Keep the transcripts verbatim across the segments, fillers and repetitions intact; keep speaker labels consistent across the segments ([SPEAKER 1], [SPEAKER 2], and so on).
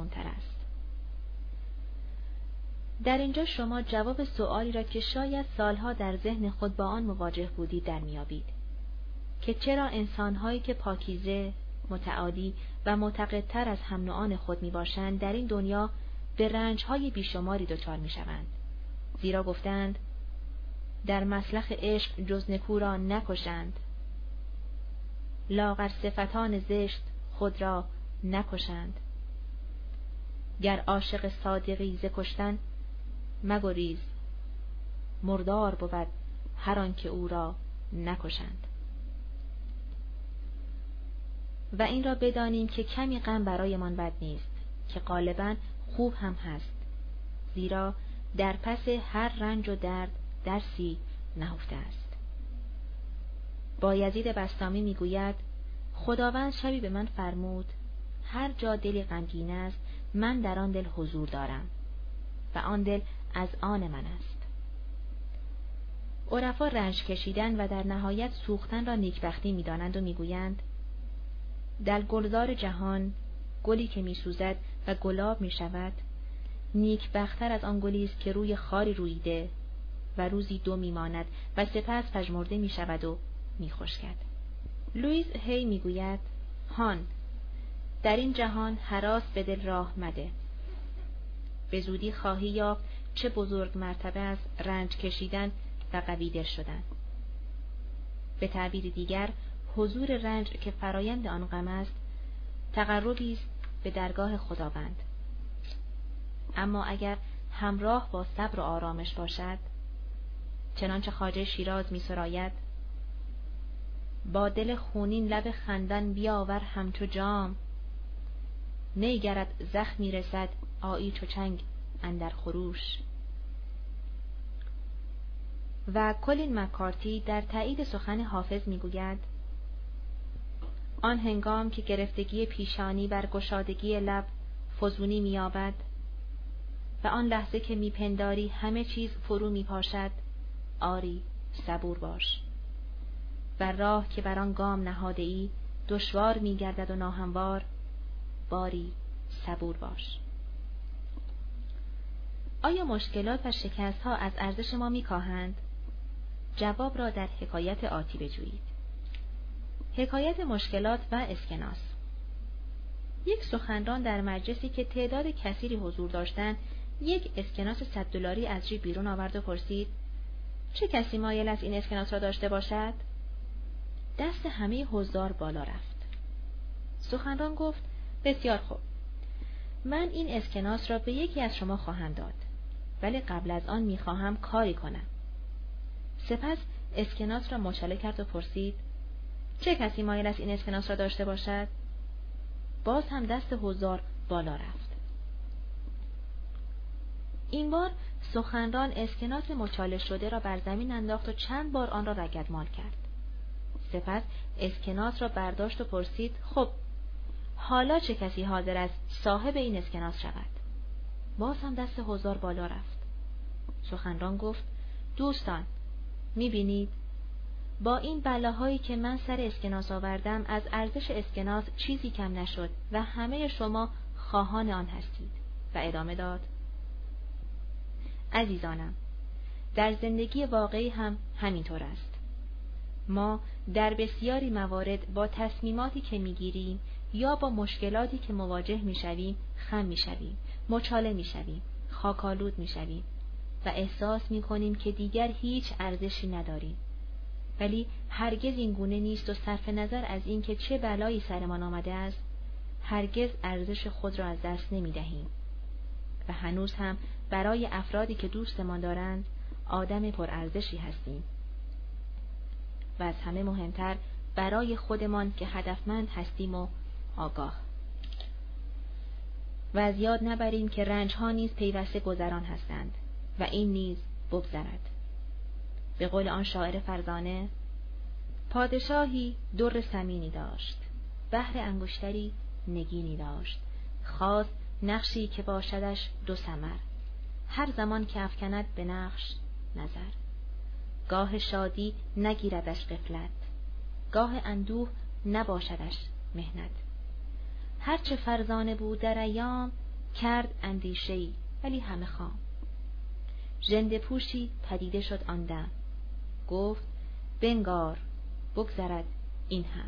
[SPEAKER 1] تر است. در اینجا شما جواب سؤالی را که شاید سالها در ذهن خود با آن مواجه بودید در میابید که چرا انسان‌هایی که پاکیزه، متعالی و معتقدتر از هم نوعان خود میباشند در این دنیا به رنج‌های بیشماری دچار میشوند. زیرا گفتند در مسلخ عشق جز نکو را نکشند، لاغر صفتان زشت خود را نکشند. گر عاشق صادقی ز کشتن مگریز، مردار بود هر آن که او را نکشند. و این را بدانیم که کمی غم برایمان بد نیست، که غالباً خوب هم هست، زیرا در پس هر رنج و درد درسی نهفته است. بایزید بسطامی میگوید خداوند شبی به من فرمود هر جا دلی غمگین است من در آن دل حضور دارم و آن دل از آن من است. عرفا رنج کشیدن و در نهایت سوختن را نیکبختی می‌دانند و میگویند در گلزار جهان گلی که میسوزد و گلاب میشود نیکبختر از آن گلی است که روی خاری رویده و روزی دو میماند و سپس پژمرده میشود و میخشکد. لوئیس هی میگوید هان، در این جهان هراس به دل راه مده. به زودی خواهی یافت چه بزرگ مرتبه است رنج کشیدن و قوی دل شدن. به تعبیر دیگر حضور رنج که فرایند آن غم است تقربی است به درگاه خداوند. اما اگر همراه با صبر و آرامش باشد، چنانچه خواجه شیراز می سراید با دل خونین لب خندان بیاور همچو جام، نیگرد زخمی رسد آیی چو چنگ اندر خروش. و کلین مکارتی در تایید سخن حافظ می گوید آن هنگام که گرفتگی پیشانی بر گشادگی لب فزونی می یابد و آن لحظه که می پنداری همه چیز فرو می پاشد، آری صبور باش. و راه که بر آن گام نهاده ای دشوار می گردد و ناهموار، باری صبور باش. آیا مشکلات و شکست ها از ارزش ما می کاهند؟ جواب را در حکایت آتی بجویید. حکایت مشکلات و اسکناس. یک سخنران در مجلسی که تعداد کثیری حضور داشتند یک اسکناس صد دلاری از جیب بیرون آورد و پرسید چه کسی مایل است این اسکناس را داشته باشد؟ دست همه حضار بالا رفت. سخنران گفت بسیار خوب، من این اسکناس را به یکی از شما خواهم داد، ولی قبل از آن میخواهم کاری کنم. سپس اسکناس را مچاله کرد و پرسید چه کسی مایل است این اسکناس را داشته باشد؟ باز هم دست حضار بالا رفت. این بار سخنران اسکناس مچاله شده را بر زمین انداخت و چند بار آن را رگدمال کرد. سپس اسکناس را برداشت و پرسید خب حالا چه کسی حاضر است صاحب این اسکناس شود؟ باز هم دست حضار بالا رفت. سخنران گفت دوستان، میبینید با این بلاهایی که من سر اسکناس آوردم از ارزش اسکناس چیزی کم نشد و همه شما خواهان آن هستید. و ادامه داد عزیزانم، در زندگی واقعی هم همینطور است. ما در بسیاری موارد با تصمیماتی که میگیریم یا با مشکلاتی که مواجه میشویم خم میشویم، مچاله میشویم، خاکالود میشویم و احساس میکنیم که دیگر هیچ ارزشی نداریم. ولی هرگز این گونه نیست و صرف نظر از این که چه بلایی سرمان آمده است، هرگز ارزش خود را از دست نمیدهیم و هنوز هم برای افرادی که دوستمان دارند آدم پرارزشی هستیم. و از همه مهمتر برای خودمان که هدفمند هستیم و آگاه. و از یاد نبریم که رنجها نیز پیوسته گذران هستند و این نیز بگذرد. به قول آن شاعر فرزانه، پادشاهی در ثمینی داشت، بحر انگشتری نگینی داشت، خواست نقشی که باشدش دو ثمر، هر زمان که افکند به نقش نظر. گاه شادی نگیردش غفلت، گاه اندوه نباشدش محنت. هرچه فرزانه بود در ایام، کرد اندیشه‌ای ولی همه خام. ژنده پوشی پدیده شد آن دم، گفت بنگار بگذرد این هم.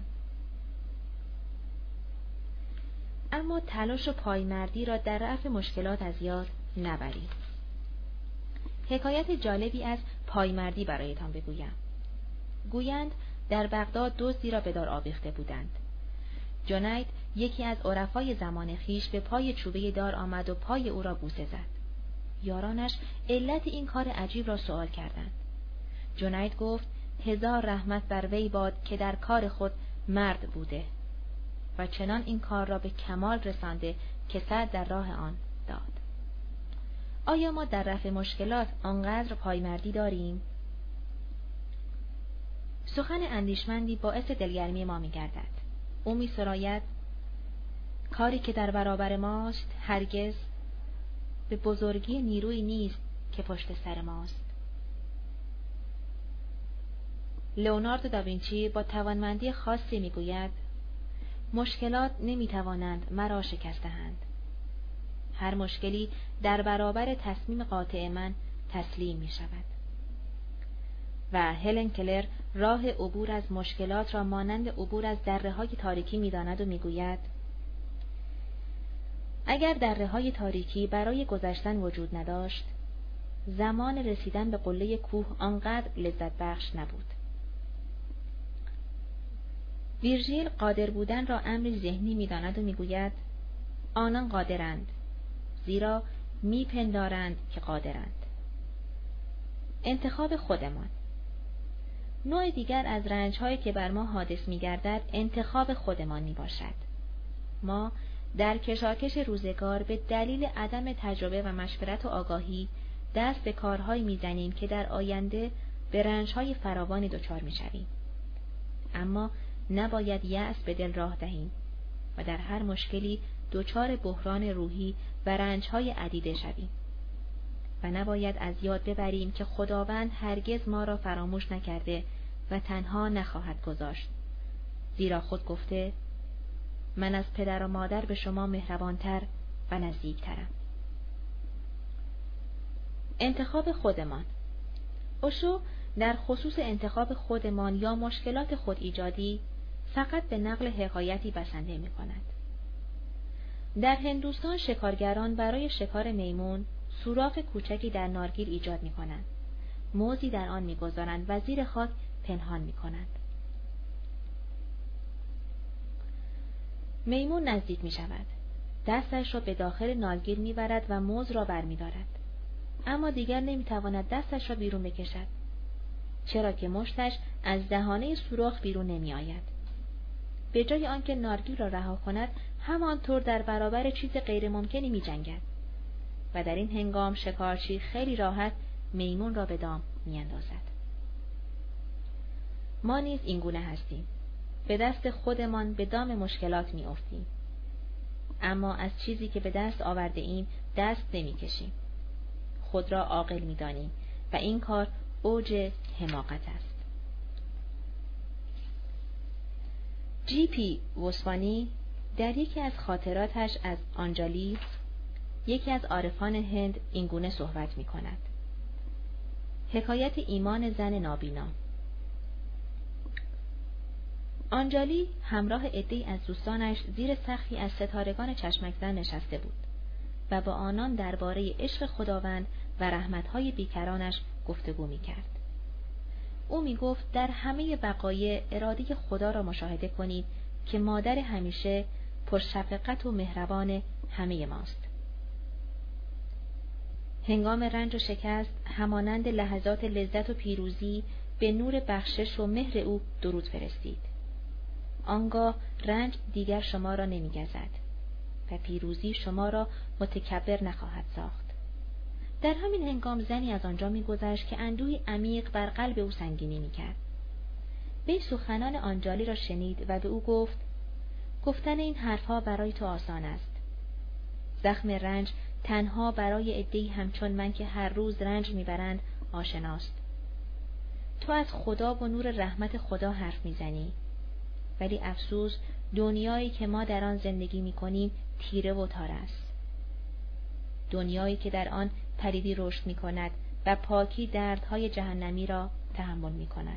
[SPEAKER 1] اما تلاش و پایمردی را در رفع مشکلات از یاد نبرید. حکایت جالبی از پایمردی برایتان بگویم. گویند در بغداد دزدی را به دار آویخته بودند. جنید یکی از عرفای زمان خیش به پای چوبه دار آمد و پای او را بوسه زد. یارانش علت این کار عجیب را سؤال کردند. جنید گفت هزار رحمت بر وی باد که در کار خود مرد بوده و چنان این کار را به کمال رسانده که سر در راه آن داد. آیا ما در رفع مشکلات آنقدر پایمردی داریم؟ سخن اندیشمندی باعث دلگرمی ما می‌گردد. او می‌سراید کاری که در برابر ماست هرگز به بزرگی نیروی نیست که پشت سر ماست. لئوناردو داوینچی با توانمندی خاصی می‌گوید مشکلات نمی‌توانند مرا شکستند. هر مشکلی در برابر تصمیم قاطع من تسلیم می‌شود. و هلن کلر راه عبور از مشکلات را مانند عبور از دره‌های تاریکی می‌داند و می‌گوید اگر دره‌های تاریکی برای گذشتن وجود نداشت، زمان رسیدن به قله کوه آنقدر لذت بخش نبود. ویرژیل قادر بودن را امری ذهنی می‌داند و می‌گوید آنان قادرند، زیرا می‌پندارند که قادرند. انتخاب خودمان. نوع دیگر از رنج‌هایی که بر ما حادث می‌گردد انتخاب خودمان میباشد. ما در کشاکش روزگار به دلیل عدم تجربه و مشورت و آگاهی دست به کارهایی می‌زنیم که در آینده به رنج‌های فراوانی دچار می‌شویم. اما نباید یأس به دل راه دهیم و در هر مشکلی دچار بحران روحی و رنج‌های عدیده شویم. و نباید از یاد ببریم که خداوند هرگز ما را فراموش نکرده و تنها نخواهد گذاشت، زیرا خود گفته من از پدر و مادر به شما مهربانتر و نزدیکترم. انتخاب خودمان. اوشو در خصوص انتخاب خودمان یا مشکلات خود ایجادی فقط به نقل حکایتی بسنده می کند. در هندوستان شکارگران برای شکار میمون سوراخ کوچکی در نارگیل ایجاد می کنند. موزی در آن می گذارند و زیر خاک پنهان می کنند. میمون نزدیک می شود. دستش را به داخل نارگیل می برد و موز را بر می دارد. اما دیگر نمی تواند دستش را بیرون بکشد، چرا که مشتش از دهانه سوراخ بیرون نمی آید. به جای آنکه نارگیل را رها کند، همانطور در برابر چیز غیر ممکنی می جنگد و در این هنگام شکارچی خیلی راحت میمون را به دام می اندازد. ما نیز این گونه هستیم. به دست خودمان به دام مشکلات می افتیم. اما از چیزی که به دست آورده ایم دست نمی کشیم. خود را عاقل می دانیم و این کار اوج حماقت است. جی پی وسوانی در یکی از خاطراتش از آنجالی، یکی از عارفان هند، این گونه صحبت می کند. حکایت ایمان زن نابینا. آنجالی همراه عده‌ای از دوستانش زیر سقفی از ستارگان چشمک زن نشسته بود و با آنان درباره عشق خداوند و رحمت‌های بیکرانش گفتگو می‌کرد. او می‌گفت در همه وقایع اراده خدا را مشاهده کنید که مادر همیشه پرشفقت و مهربان همه ماست. هنگام رنج و شکست همانند لحظات لذت و پیروزی به نور بخشش و مهر او درود فرستید. آنگاه رنج دیگر شما را نمی‌گزد و پیروزی شما را متکبر نخواهد ساخت. در همین هنگام زنی از آنجا می‌گذشت که اندوهی عمیق بر قلب او سنگینی می‌کرد. وی سخنان آنجالی را شنید و به او گفت: گفتن این حرفها برای تو آسان است. زخم رنج تنها برای عده‌ای همچون من که هر روز رنج می‌برند آشناست. تو از خدا و نور رحمت خدا حرف می‌زنی، ولی افسوس دنیایی که ما در آن زندگی می‌کنیم تیره و تار است. دنیایی که در آن پلیدی رشد می کند و پاکی دردهای جهنمی را تحمل می کند.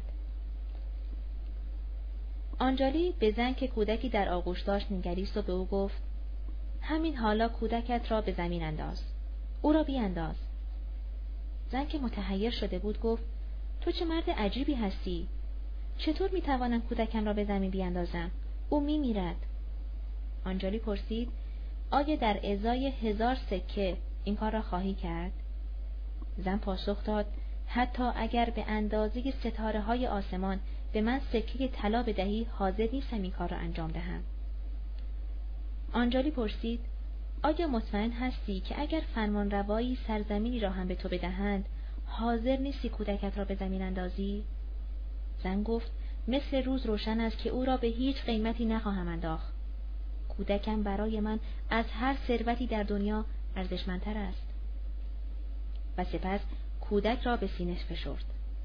[SPEAKER 1] آنجالی به زن که کودکی در آغوش داشت نگریست و به او گفت: همین حالا کودکت را به زمین انداز. او را بیانداز. زن که متحیر شده بود گفت: تو چه مرد عجیبی هستی؟ چطور می توانم کودکم را به زمین بیاندازم؟ او می میرد. آنجالی پرسید: آیا در ازای هزار سکه این کار را خواهی کرد؟ زن پاسخ داد: حتی اگر به اندازه ستاره های آسمان به من سکه طلا بدهی حاضر نیستم این کار را انجام دهم. آنجالی پرسید: آیا مطمئن هستی که اگر فرمانروایی سرزمینی را هم به تو بدهند حاضر نیستی کودکت را به زمین اندازی؟ زن گفت: مثل روز روشن است که او را به هیچ قیمتی نخواهم انداخت. کودکم برای من از هر ثروتی در دنیا ارزشمندتر است. و سپس کودک را به سینه فشرد.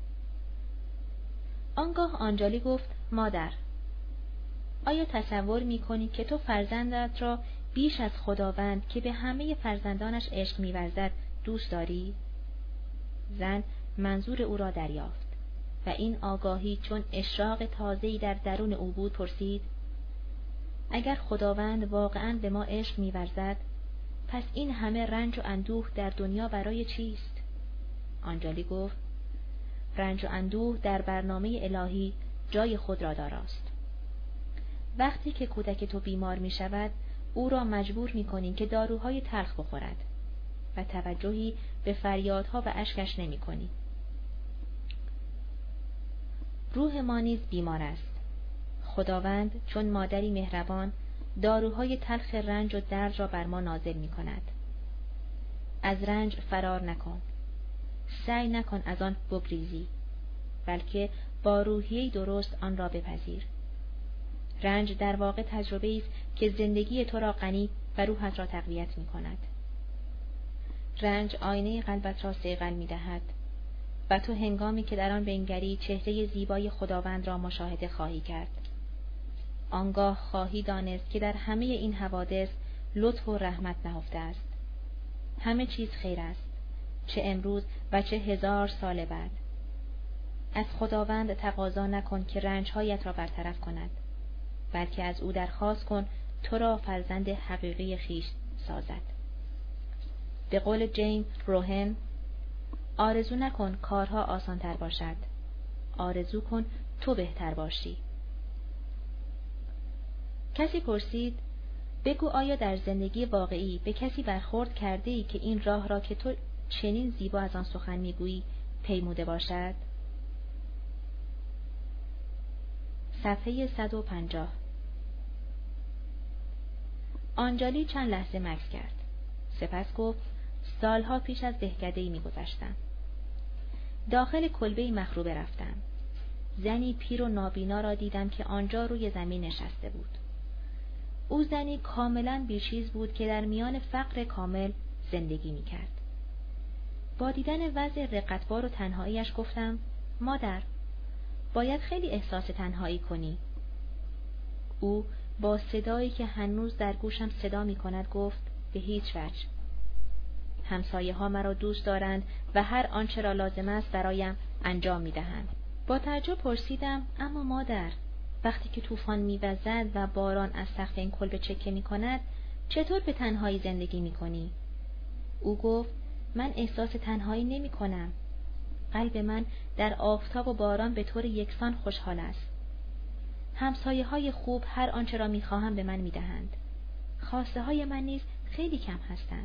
[SPEAKER 1] آنگاه آنجالی گفت: مادر، آیا تصور می‌کنی که تو فرزندت را بیش از خداوند که به همه فرزندانش عشق می‌ورزد دوست داری؟ زن منظور او را دریافت و این آگاهی چون اشراق تازه‌ای در درون او بود پرسید: اگر خداوند واقعاً به ما عشق می‌ورزد پس این همه رنج و اندوه در دنیا برای چیست؟ آنجالی گفت: رنج و اندوه در برنامه الهی جای خود را داراست. وقتی که کودک تو بیمار می شود او را مجبور می کنی که داروهای تلخ بخورد و توجهی به فریادها و اشکش نمی کنی. روح ما نیز بیمار است. خداوند چون مادری مهربان داروهای تلخ رنج و درد را بر ما نازل می کند. از رنج فرار نکن. سعی نکن از آن بگریزی، بلکه با روحیه‌ای درست آن را بپذیر. رنج در واقع تجربه است که زندگی تو را غنی و روحت را تقویت می کند. رنج آینه قلبت را صیقل می دهد و تو هنگامی که در آن بنگری چهره زیبای خداوند را مشاهده خواهی کرد. آنگاه خواهی دانست که در همه این حوادث لطف و رحمت نهفته است. همه چیز خیر است، چه امروز و چه هزار سال بعد. از خداوند تقاضا نکن که رنجهایت را برطرف کند، بلکه از او درخواست کن تو را فرزند حقیقی خویش سازد. به قول جیم روهن: آرزو نکن کارها آسان تر باشد، آرزو کن تو بهتر باشی. کسی پرسید: بگو آیا در زندگی واقعی به کسی برخورد کرده ای که این راه را که تو چنین زیبا از آن سخن میگویی پیموده باشد؟ صفحه صد و پنجاه. آنجالی چند لحظه مکث کرد. سپس گفت: سالها پیش از دهکده‌ای می‌گذشتم. داخل کلبه‌ای مخروبه رفتم. زنی پیر و نابینا را دیدم که آنجا روی زمین نشسته بود. او زنی کاملاً بیچیز بود که در میان فقر کامل زندگی می‌کرد. با دیدن وضع رقتبار و تنهاییش گفتم: مادر، باید خیلی احساس تنهایی کنی. او با صدایی که هنوز در گوشم صدا می کند گفت: به هیچ وجه. همسایه ها مرا دوست دارند و هر آنچه را لازم است برایم انجام می دهند. با تعجب پرسیدم: اما مادر، وقتی که طوفان می وزد و باران از سقف این کلبه چکه می کند چطور به تنهایی زندگی می کنی؟ او گفت: من احساس تنهایی نمی کنم. قلب من در آفتاب و باران به طور یکسان خوشحال است. همسایه های خوب هر آنچه را می خواهم به من می دهند. خواسته های من نیز خیلی کم هستند.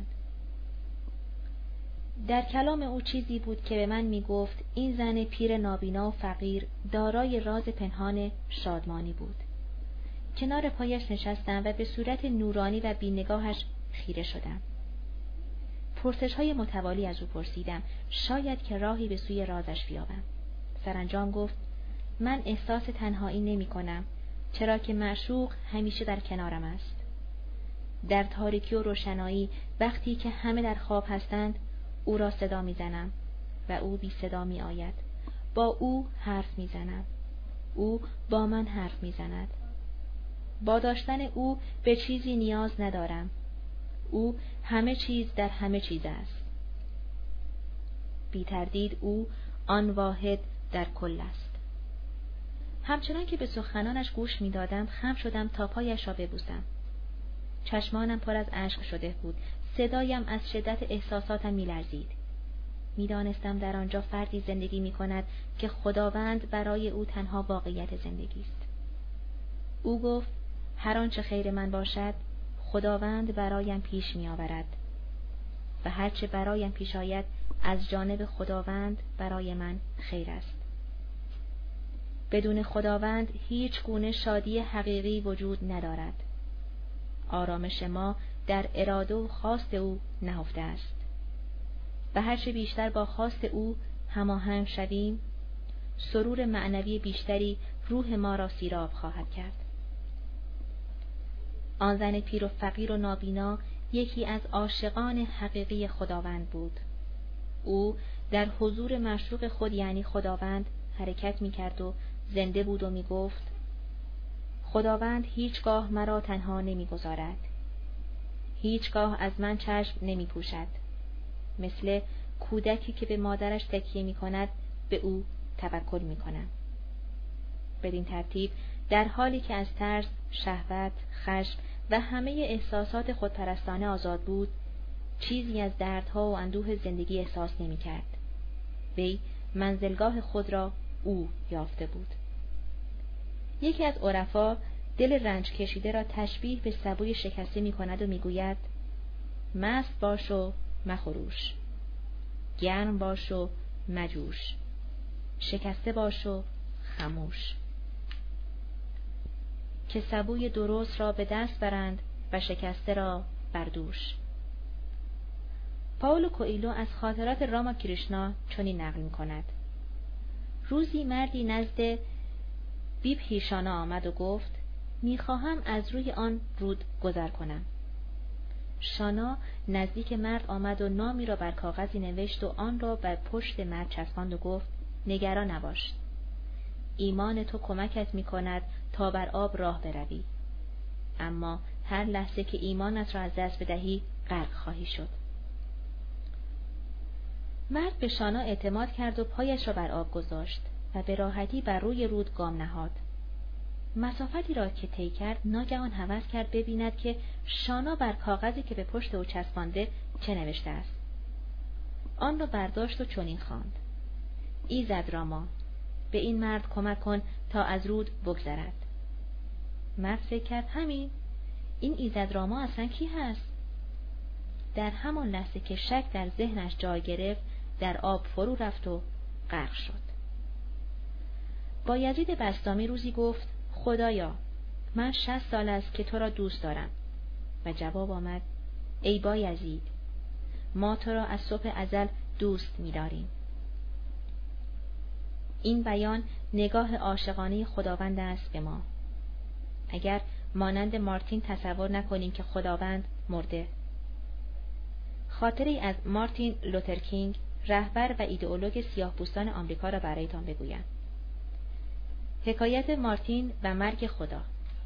[SPEAKER 1] در کلام او چیزی بود که به من می گفت این زن پیر نابینا و فقیر دارای راز پنهان شادمانی بود. کنار پایش نشستم و به صورت نورانی و بی‌نگاهش خیره شدم. پرسش های متوالی از او پرسیدم، شاید که راهی به سوی رازش بیابم. سرانجام گفت: من احساس تنهایی نمی کنم، چرا که معشوق همیشه در کنارم است. در تاریکی و روشنایی وقتی که همه در خواب هستند او را صدا می زنم و او بی صدا می آید. با او حرف می زنم. او با من حرف می زند. با داشتن او به چیزی نیاز ندارم. او همه چیز در همه چیز است. بی تردید او آن واحد در کل است. همچنان که به سخنانش گوش می دادم خم شدم تا پایش را ببوسم. چشمانم پر از اشک شده بود. صدایم از شدت احساساتم می لرزید. می دانستم در آنجا فردی زندگی می کند که خداوند برای او تنها واقعیت زندگی است. او گفت هر آنچه خیر من باشد خداوند برایم پیش می آورد و هرچه برایم پیش آید از جانب خداوند برای من خیر است. بدون خداوند هیچ گونه شادی حقیقی وجود ندارد. آرامش ما در اراده و خواست او نهفته است و هرچه بیشتر با خواست او هماهنگ شویم، سرور معنوی بیشتری روح ما را سیراب خواهد کرد. آن زن پیر و فقیر و نابینا یکی از عاشقان حقیقی خداوند بود. او در حضور معشوق خود یعنی خداوند حرکت می کرد و زنده بود و می گفت خداوند هیچگاه مرا تنها نمی گذارد. هیچگاه از من چشم نمی پوشد. مثل کودکی که به مادرش تکیه می کند به او توکل می کنم. بدین ترتیب در حالی که از ترس، شهوت، خشم و همه احساسات خودپرستانه آزاد بود، چیزی از دردها و اندوه زندگی احساس نمی کرد. وی منزلگاه خود را او یافته بود. یکی از عرفا دل رنج کشیده را تشبیه به سبوی شکسته می کند و می گوید مست باش و مخروش، گرم باش و مجوش، شکسته باش و خموش، که سبوی درست را به دست برند و شکسته را بردوش. پائولو کوئیلو از خاطرات راما کریشنا چنین نقل می کند. روزی مردی نزد بیبهیشانا آمد و گفت میخواهم از روی آن رود گذر کنم. شانا نزدیک مرد آمد و نامی را بر کاغذی نوشت و آن را بر پشت مرد چسباند و گفت نگران نباش. ایمان تو کمکت می کند تا بر آب راه بروی. اما هر لحظه که ایمانت را از دست بدهی غرق خواهی شد. مرد به شانا اعتماد کرد و پایش را بر آب گذاشت و به راحتی بر روی رود گام نهاد. مسافتی را که طی کرد ناگهان هوس کرد ببیند که شانا بر کاغذی که به پشت او چسبانده چه نوشته است. آن را برداشت و چنین خواند: ایزد راما، به این مرد کمک کن تا از رود بگذرد. مرد فکر کرد همین، این ایزد راما اصلا کی هست؟ در همان لحظه که شک در ذهنش جای گرفت در آب فرو رفت و غرق شد. بایزید بسطامی روزی گفت خدایا، من شصت سال است که تو را دوست دارم. و جواب آمد ای بایزید، ما تو را از صبح ازل دوست می داریم. این بیان نگاه عاشقانه خداوند است به ما. اگر مانند مارتین تصور نکنیم که خداوند مرده. خاطری از مارتین لوتر کینگ، رهبر و ایدئولوگ سیاه‌پوستان آمریکا را برایتان بگویم. حکایت مارتین و مرگ خدا.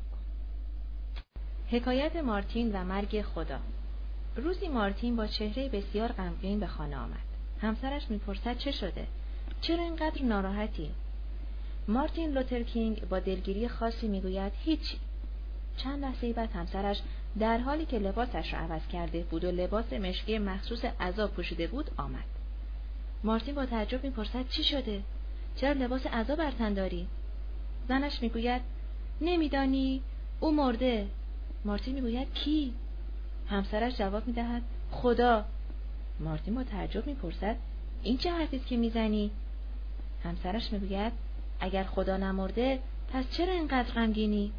[SPEAKER 1] حکایت مارتین و مرگ خدا. روزی مارتین با چهره بسیار غمگین به خانه آمد. همسرش میپرسد چه شده؟ چرا اینقدر ناراحتی؟ مارتین لوتر کینگ با دلگیری خاصی میگوید هیچی. چند لحظه بعد همسرش در حالی که لباسش را عوض کرده بود و لباس مشکی مخصوص عزا پوشیده بود آمد. مارتین با تعجب میپرسد چی شده؟ چرا لباس عزا بر تن داری؟ زنش میگوید نمیدانی؟ او مرده. مارتین میگوید کی؟ همسرش جواب میدهد خدا. مارتین با تعجب میپرسد این چه حرفی است که میزنی؟ همسرش میگوید اگر خدا نمرده پس چرا اینقدر غمگینی؟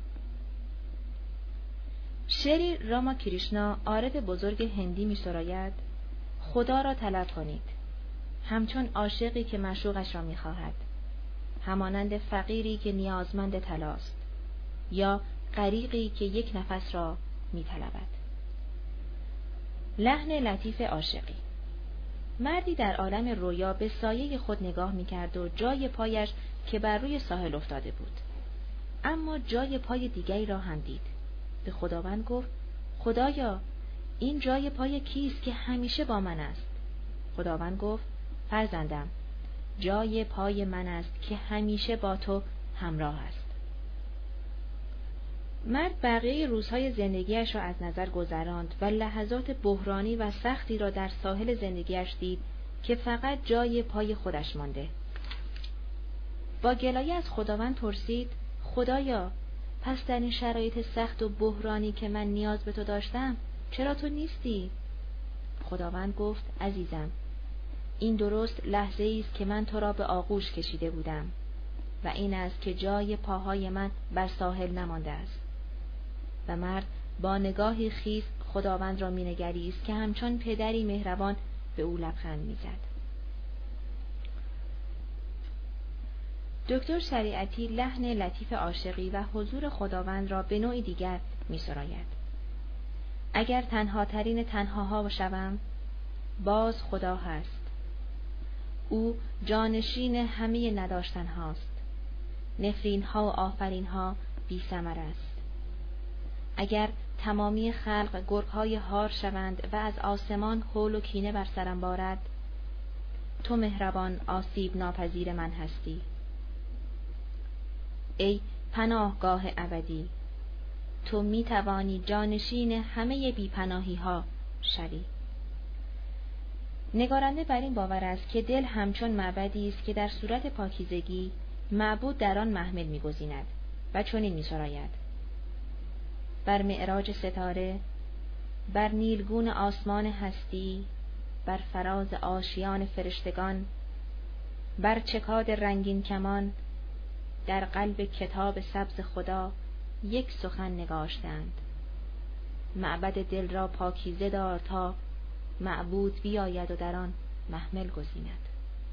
[SPEAKER 1] شری راما کریشنا عارف بزرگ هندی می‌سراید خدا را طلب کنید همچون عاشقی که معشوقش را می‌خواهد، همانند فقیری که نیازمند طلاست یا غریقی که یک نفس را می‌طلبد. لحن لطیف عاشقی. مردی در عالم رویا به سایه خود نگاه می‌کرد و جای پایش که بر روی ساحل افتاده بود، اما جای پای دیگری را هم دید. به خداوند گفت خدایا، این جای پای کیست که همیشه با من است؟ خداوند گفت: فرزندم، جای پای من است که همیشه با تو همراه است. مرد بقیه روزهای زندگیش را از نظر گذراند و لحظات بحرانی و سختی را در ساحل زندگیش دید که فقط جای پای خودش مانده. با گلایه از خداوند پرسید: خدایا، پس در این شرایط سخت و بحرانی که من نیاز به تو داشتم، چرا تو نیستی؟ خداوند گفت: عزیزم، این درست لحظه است که من تو را به آغوش کشیده بودم و این است که جای پاهای من بر ساحل نمانده است. و مرد با نگاهی خیس خداوند را مینگریست که همچون پدری مهربان به او لبخند میزد. دکتر شریعتی لحن لطیف عاشقی و حضور خداوند را به نوعی دیگر می‌سراید. اگر تنها ترین تنهاها شوم، باز خدا هست. او جانشین همه نداشتن هاست. نفرین ها و آفرین ها بی ثمر است. اگر تمامی خلق گرگ های هار شوند و از آسمان هول و کینه بر سرم بارد، تو مهربان آسیب ناپذیر من هستی. ای پناهگاه ابدی، تو می توانی جانشین همه بی پناهی ها شوی. نگارنده بر این باور است که دل همچون معبدی است که در صورت پاکیزگی معبود در آن محمل می‌گزیند و چنین می‌سراید: بر معراج ستاره، بر نیلگون آسمان هستی، بر فراز آشیان فرشتگان، بر چکاد رنگین کمان، در قلب کتاب سبز خدا یک سخن نگاشتند: معبد دل را پاکیزه دار تا معبود بیاید و در آن محمل گزیند.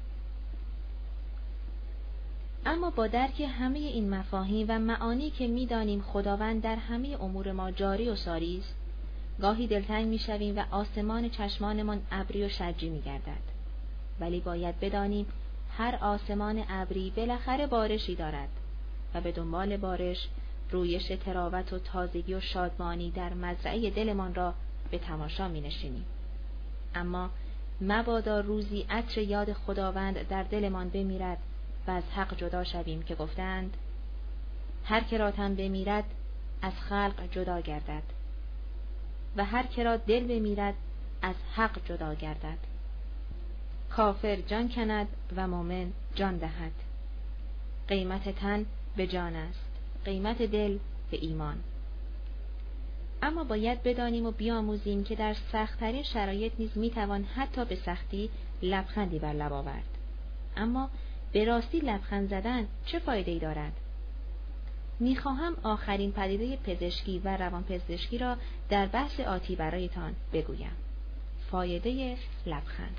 [SPEAKER 1] اما با درک همه این مفاهیم و معانی که می‌دانیم خداوند در همه امور ما جاری و ساری است، گاهی دلتنگ می‌شویم و آسمان چشمانمان ابری و شجی می‌گردد. ولی باید بدانیم هر آسمان ابری بالاخره بارشی دارد و به دنبال بارش رویش تراوت و تازگی و شادمانی در مزرعه دلمان را به تماشا می‌نشینیم. اما مبادا روزی عطر یاد خداوند در دلمان بمیرد و از حق جدا شویم که گفتند: هر که را تن بمیرد از خلق جدا گردد و هر که را دل بمیرد از حق جدا گردد. کافر جان کند و مؤمن جان دهد. قیمت تن به جان است، قیمت دل به ایمان. اما باید بدانیم و بیاموزیم که در سخت‌ترین شرایط نیز میتوان حتی به سختی لبخندی بر لب آورد. اما به راستی لبخند زدن چه فایده‌ای دارد؟ میخواهم آخرین پدیده پزشکی و روانپزشکی را در بحث آتی برایتان بگویم: فایده لبخند.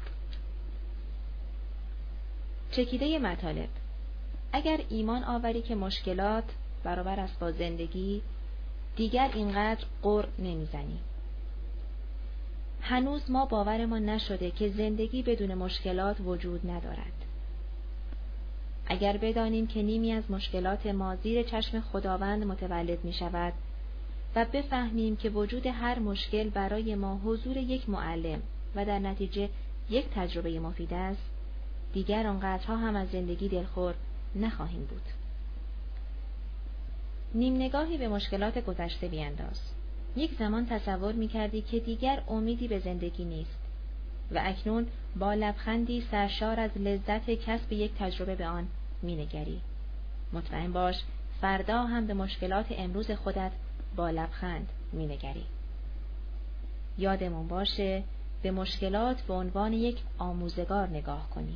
[SPEAKER 1] چکیده مطالب: اگر ایمان آوری که مشکلات برابر است با زندگی، دیگر اینقدر غر نمیزنی. هنوز ما باورمان نشده که زندگی بدون مشکلات وجود ندارد. اگر بدانیم که نیمی از مشکلات ما زیر چشم خداوند متولد می شود و بفهمیم که وجود هر مشکل برای ما حضور یک معلم و در نتیجه یک تجربه مفید است، دیگر آنقدرها هم از زندگی دلخور نخواهیم بود. نیم نگاهی به مشکلات گذشته بینداز. یک زمان تصور می کردی که دیگر امیدی به زندگی نیست و اکنون با لبخندی سرشار از لذت کسب یک تجربه به آن می نگری. مطمئن باش فردا هم به مشکلات امروز خودت با لبخند می نگری. یادمون باشه به مشکلات به عنوان یک آموزگار نگاه کنیم.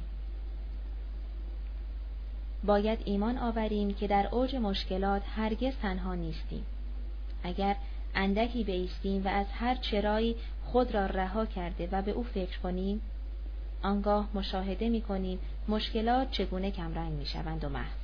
[SPEAKER 1] باید ایمان آوریم که در اوج مشکلات هرگز تنها نیستیم. اگر اندکی بایستیم و از هر چرایی خود را رها کرده و به او فکر کنیم، آنگاه مشاهده می کنیم مشکلات چگونه کمرنگ می شوند و محو.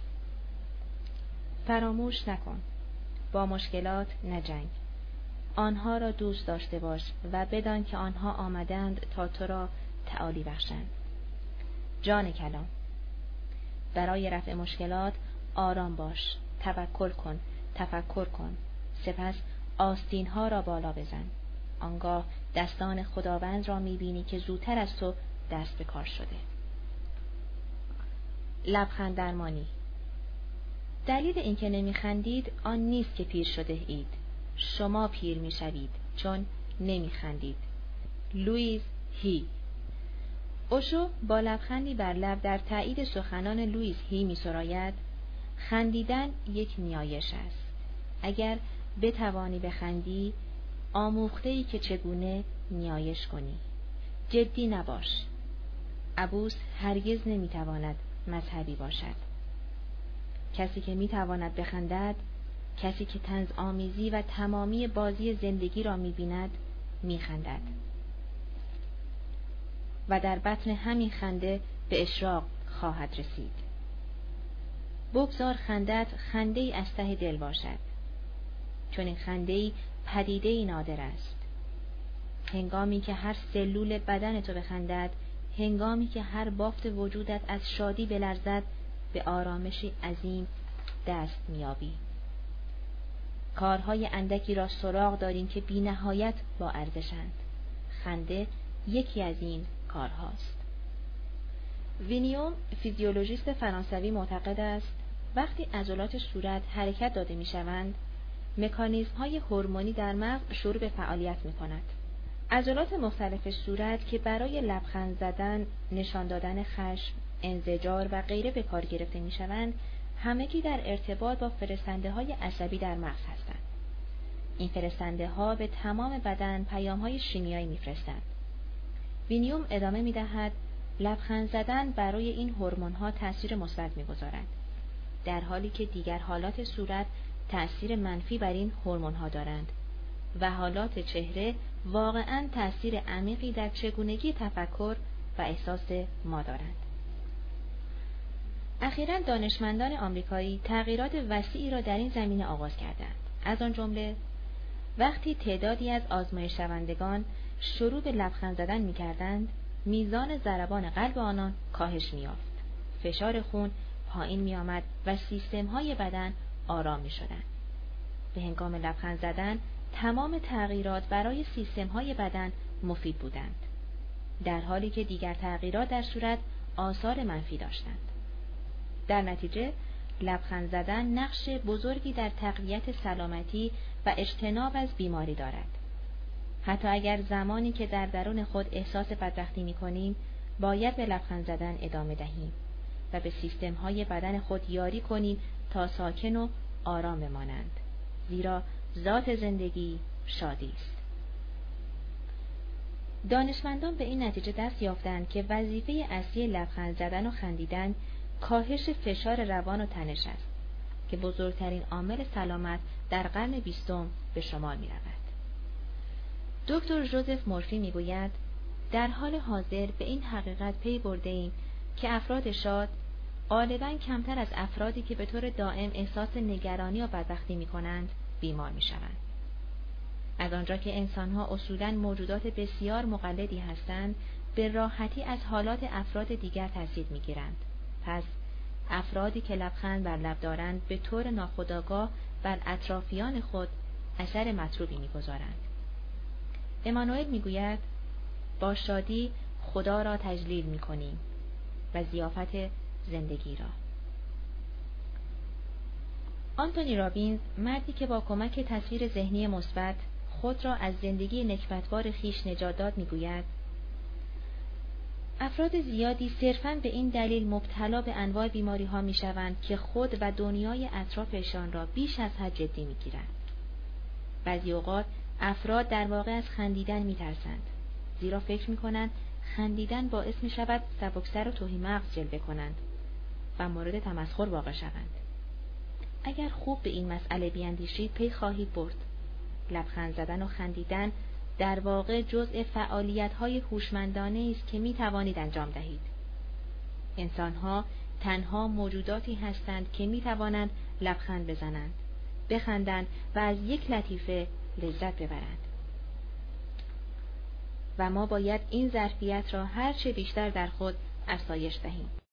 [SPEAKER 1] فراموش نکن، با مشکلات نجنگ. آنها را دوست داشته باش و بدان که آنها آمدند تا تو را تعالی بخشند. جان کلام: برای رفع مشکلات آرام باش، توکل کن، تفکر کن، سپس آستین‌ها را بالا بزن. آنگاه دستان خداوند را می‌بینی که زودتر از تو دست به کار شده. لبخند درمانی. دلیل اینکه نمی‌خندید آن نیست که پیر شده اید. شما پیر می‌شوید چون نمی‌خندید. لوئیس هی. اوشو با لبخندی بر لب در تایید سخنان لوئیس هی می‌سراید: خندیدن یک نیایش است. اگر بتوانی بخندی، آموخته‌ای که چگونه نیایش کنی. جدی نباش. عبوس هرگز نمی‌تواند مذهبی باشد. کسی که می‌تواند بخندد، کسی که طنز آمیزی و تمامی بازی زندگی را می‌بیند، می‌خندد. و در بطن همین خنده به اشراق خواهد رسید. بگذار خندت خنده‌ای از ته دل باشد، چون این خنده‌ای پدیده‌ای نادر است. هنگامی که هر سلول بدن تو بخندد، هنگامی که هر بافت وجودت از شادی بلرزد، به آرامشی عظیم دست میابی. کارهای اندکی را سراغ داریم که بی نهایت با ارزشند. خنده یکی از این کارهاست. وینیوم، فیزیولوژیست فرانسوی، معتقد است وقتی عضلات صورت حرکت داده میشوند، مکانیزم‌های هورمونی در مغز شروع به فعالیت می‌کند. عضلات مختلف صورت که برای لبخند زدن، نشان دادن خشم، انزجار و غیره به کار گرفته می‌شوند، همگی در ارتباط با فرستنده‌های عصبی در مغز هستند. این فرستنده‌ها به تمام بدن پیام‌های شیمیایی می‌فرستند. وینیوم ادامه می‌دهد لبخند زدن برای این هورمون‌ها تأثیر مثبت می‌گذارد، در حالی که دیگر حالات صورت تأثیر منفی بر این هورمون‌ها دارند و حالات چهره واقعاً تأثیر عمیقی در چگونگی تفکر و احساس ما دارند. اخیراً دانشمندان آمریکایی تغییرات وسیعی را در این زمینه آغاز کردند. از آن جمله وقتی تعدادی از آزمایش شوندگان شروع به لبخند زدن می‌کردند، میزان ضربان قلب آنان کاهش می‌یافت، فشار خون پایین می‌آمد و سیستم‌های بدن آرام می‌شدند. به هنگام لبخند زدن تمام تغییرات برای سیستم‌های بدن مفید بودند، در حالی که دیگر تغییرات در صورت آثار منفی داشتند. در نتیجه لبخند زدن نقش بزرگی در تقویت سلامتی و اجتناب از بیماری دارد. حتی اگر زمانی که در درون خود احساس بدبختی می‌کنیم، باید به لبخند زدن ادامه دهیم و به سیستم‌های بدن خود یاری کنیم تا ساکن و آرام بمانند، زیرا ذات زندگی شادی است. دانشمندان به این نتیجه دست یافتند که وظیفه اصلی لبخند زدن و خندیدن کاهش فشار روان و تنش است که بزرگترین عامل سلامت در قرن بیستم به شمار می رود. دکتر ژوزف مورفی می گوید در حال حاضر به این حقیقت پی برده ایم که افراد شاد غالباً کمتر از افرادی که به طور دائم احساس نگرانی و بدبختی می کنند بیمار می شوند. از آنجا که انسانها اصولاً موجودات بسیار مقلدی هستند، به راحتی از حالات افراد دیگر تاثیر می گیرند. پس افرادی که لبخند بر لب دارند به طور ناخودآگاه بر اطرافیان خود اثر مطلوبی می‌گذارند. امانوئل می‌گوید با شادی خدا را تجلیل می‌کنیم و ضیافت زندگی را. آنتونی رابینز، مردی که با کمک تصویر ذهنی مثبت خود را از زندگی نکبتبار خویش نجات داد، می‌گوید افراد زیادی صرفاً به این دلیل مبتلا به انواع بیماری‌ها می‌شوند که خود و دنیای اطرافشان را بیش از حد جدی می‌گیرند. بعضی اوقات افراد در واقع از خندیدن می‌ترسند، زیرا فکر می‌کنند خندیدن باعث می‌شود سبکسر و تهی‌مغز جلوه کنند و مورد تمسخر واقع شوند. اگر خوب به این مسئله بیاندیشید پی خواهید برد لبخند زدن و خندیدن در واقع جزء فعالیت‌های هوشمندانه است که می‌توانید انجام دهید. انسان‌ها تنها موجوداتی هستند که می‌توانند لبخند بزنند، بخندند و از یک لطیفه لذت ببرند. و ما باید این ظرفیت را هر چه بیشتر در خود افزایش دهیم.